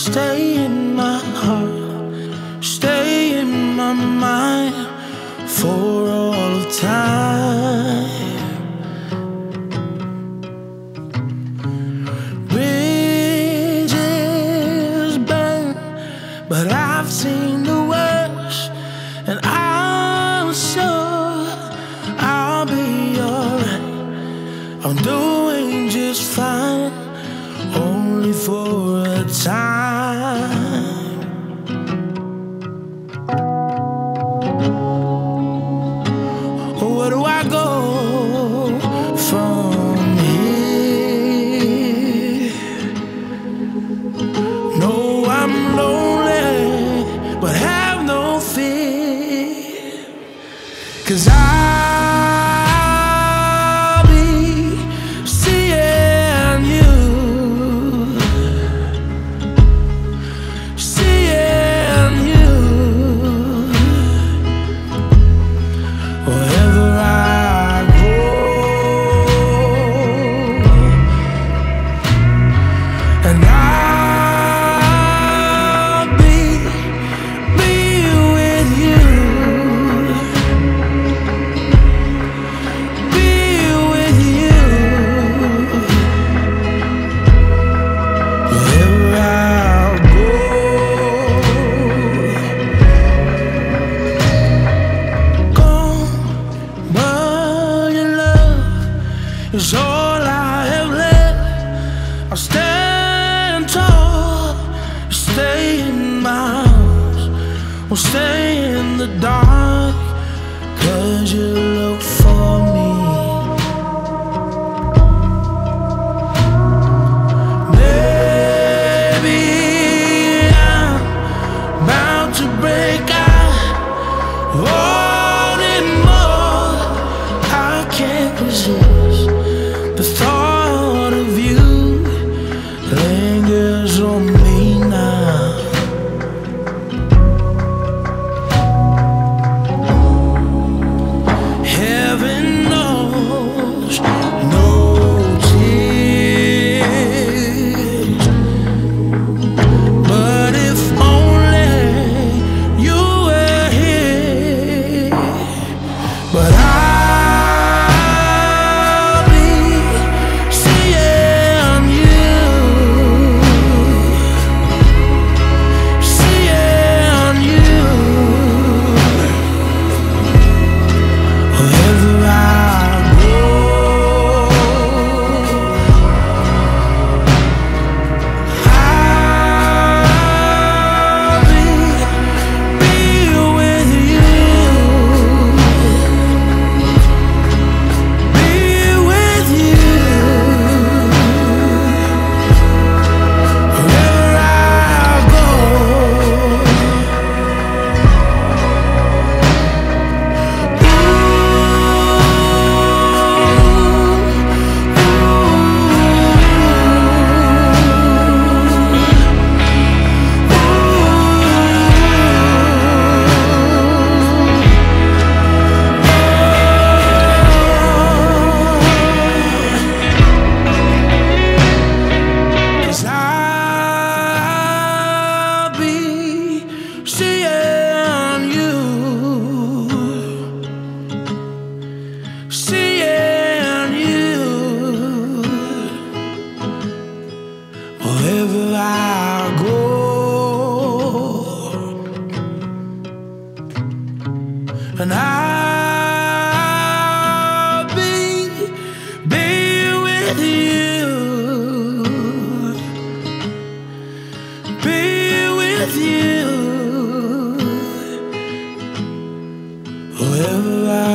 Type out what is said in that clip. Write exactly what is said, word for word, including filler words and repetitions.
stay in my heart, stay in my mind for all of time. Bridges burn, but I've seen the worst, and I'm sure I'll be alright. I'm doing just fine, only for a time. Where do I go from here? No, I'm lonely, but have no fear, 'cause I is all I have left. I'll stand tall, stay in my house, or stay in the dark, 'cause you look for me. Maybe I'm bound to break out, wanting more, I can't resist. The thought of you lingers on me now. Heaven knows no tears, but if only you were here. But I wherever I go, and I'll be, be with you, be with you, wherever I